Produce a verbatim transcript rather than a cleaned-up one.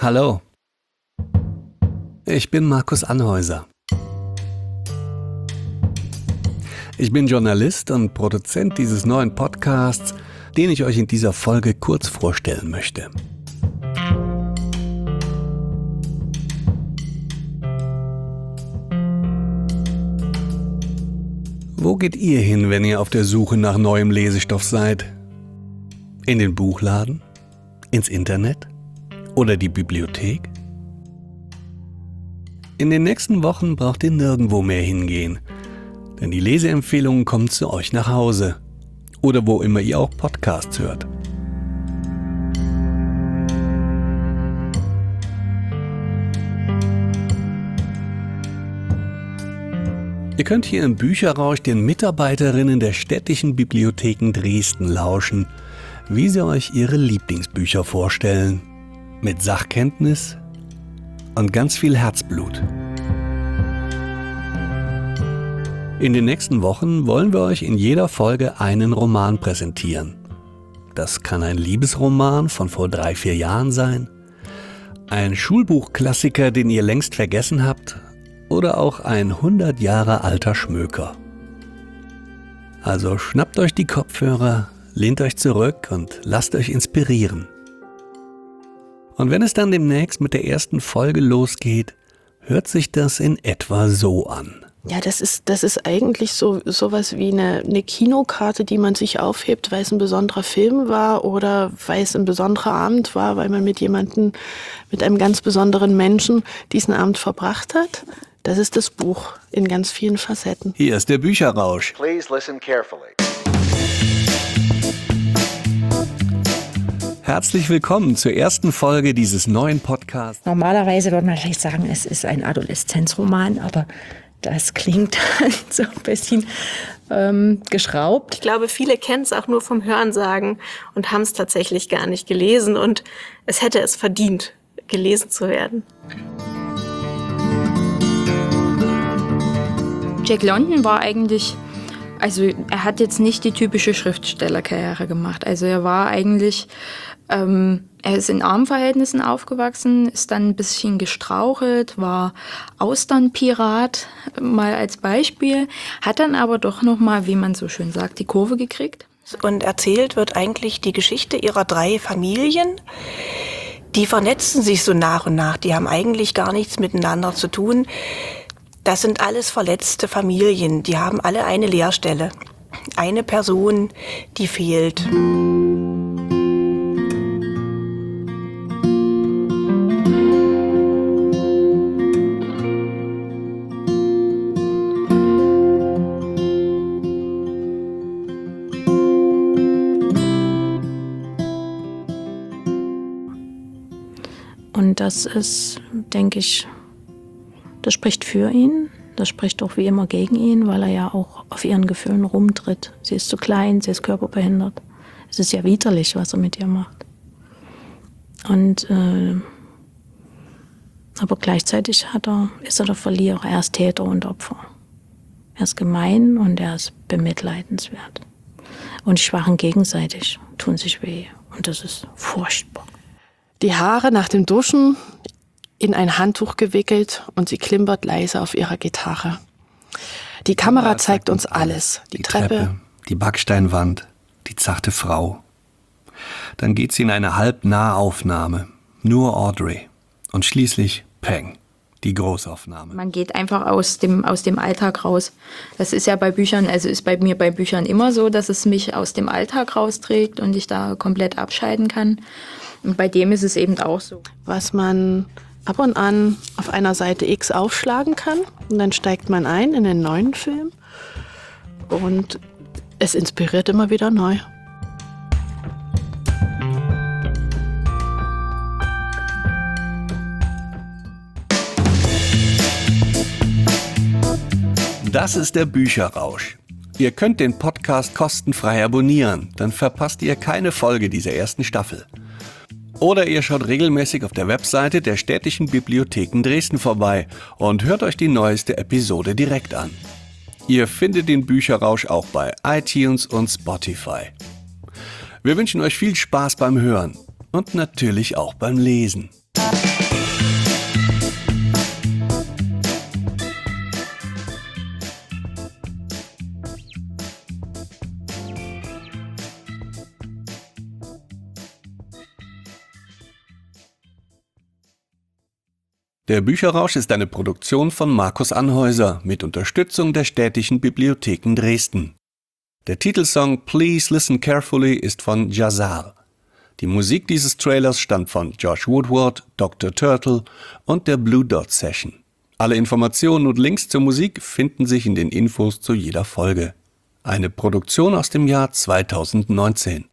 Hallo, ich bin Markus Anhäuser. Ich bin Journalist und Produzent dieses neuen Podcasts, den ich euch in dieser Folge kurz vorstellen möchte. Wo geht ihr hin, wenn ihr auf der Suche nach neuem Lesestoff seid? In den Buchladen? Ins Internet? Oder die Bibliothek? In den nächsten Wochen braucht ihr nirgendwo mehr hingehen, denn die Leseempfehlungen kommen zu euch nach Hause oder wo immer ihr auch Podcasts hört. Ihr könnt hier im Bücherrausch den Mitarbeiterinnen der städtischen Bibliotheken Dresden lauschen, wie sie euch ihre Lieblingsbücher vorstellen. Mit Sachkenntnis und ganz viel Herzblut. In den nächsten Wochen wollen wir euch in jeder Folge einen Roman präsentieren. Das kann ein Liebesroman von vor drei, vier Jahren sein, ein Schulbuchklassiker, den ihr längst vergessen habt, oder auch ein hundert Jahre alter Schmöker. Also schnappt euch die Kopfhörer, lehnt euch zurück und lasst euch inspirieren. Und wenn es dann demnächst mit der ersten Folge losgeht, hört sich das in etwa so an. Ja, das ist, das ist eigentlich so sowas wie eine, eine Kinokarte, die man sich aufhebt, weil es ein besonderer Film war oder weil es ein besonderer Abend war, weil man mit jemandem, mit einem ganz besonderen Menschen diesen Abend verbracht hat. Das ist das Buch in ganz vielen Facetten. Hier ist der Bücherrausch. Please listen carefully. Herzlich willkommen zur ersten Folge dieses neuen Podcasts. Normalerweise würde man vielleicht sagen, es ist ein Adoleszenzroman, aber das klingt so ein bisschen ähm, geschraubt. Ich glaube, viele kennen es auch nur vom Hörensagen und haben es tatsächlich gar nicht gelesen. Und es hätte es verdient, gelesen zu werden. Jack London war eigentlich, also er hat jetzt nicht die typische Schriftstellerkarriere gemacht. Also er war eigentlich, ähm, er ist in armen Verhältnissen aufgewachsen, ist dann ein bisschen gestrauchelt, war Austernpirat, mal als Beispiel, hat dann aber doch nochmal, wie man so schön sagt, die Kurve gekriegt. Und erzählt wird eigentlich die Geschichte ihrer drei Familien. Die vernetzen sich so nach und nach, die haben eigentlich gar nichts miteinander zu tun. Das sind alles verletzte Familien, die haben alle eine Leerstelle. Eine Person, die fehlt. Und das ist, denke ich, das spricht für ihn, das spricht auch wie immer gegen ihn, weil er ja auch auf ihren Gefühlen rumtritt. Sie ist zu klein, sie ist körperbehindert. Es ist ja widerlich, was er mit ihr macht. Und äh, aber gleichzeitig hat er, ist er der Verlierer. Er ist Täter und Opfer. Er ist gemein und er ist bemitleidenswert. Und die Schwachen gegenseitig tun sich weh. Und das ist furchtbar. Die Haare nach dem Duschen in ein Handtuch gewickelt und sie klimpert leise auf ihrer Gitarre. Die Kamera zeigt uns alles. Die, Die Treppe, Treppe, die Backsteinwand, die zarte Frau. Dann geht sie in eine Halbnahaufnahme. Nur Audrey. Und schließlich Peng, die Großaufnahme. Man geht einfach aus dem, aus dem Alltag raus. Das ist ja bei Büchern, also ist bei mir bei Büchern immer so, dass es mich aus dem Alltag rausträgt und ich da komplett abscheiden kann. Und bei dem ist es eben auch so. Was man ab und an auf einer Seite X aufschlagen kann und dann steigt man ein in den neuen Film und es inspiriert immer wieder neu. Das ist der Bücherrausch. Ihr könnt den Podcast kostenfrei abonnieren, dann verpasst ihr keine Folge dieser ersten Staffel. Oder ihr schaut regelmäßig auf der Webseite der städtischen Bibliotheken Dresden vorbei und hört euch die neueste Episode direkt an. Ihr findet den Bücherrausch auch bei iTunes und Spotify. Wir wünschen euch viel Spaß beim Hören und natürlich auch beim Lesen. Der Bücherrausch ist eine Produktion von Markus Anhäuser mit Unterstützung der Städtischen Bibliotheken Dresden. Der Titelsong Please Listen Carefully ist von Jazar. Die Musik dieses Trailers stammt von Josh Woodward, Doktor Turtle und der Blue Dot Session. Alle Informationen und Links zur Musik finden sich in den Infos zu jeder Folge. Eine Produktion aus dem Jahr zweitausendneunzehn.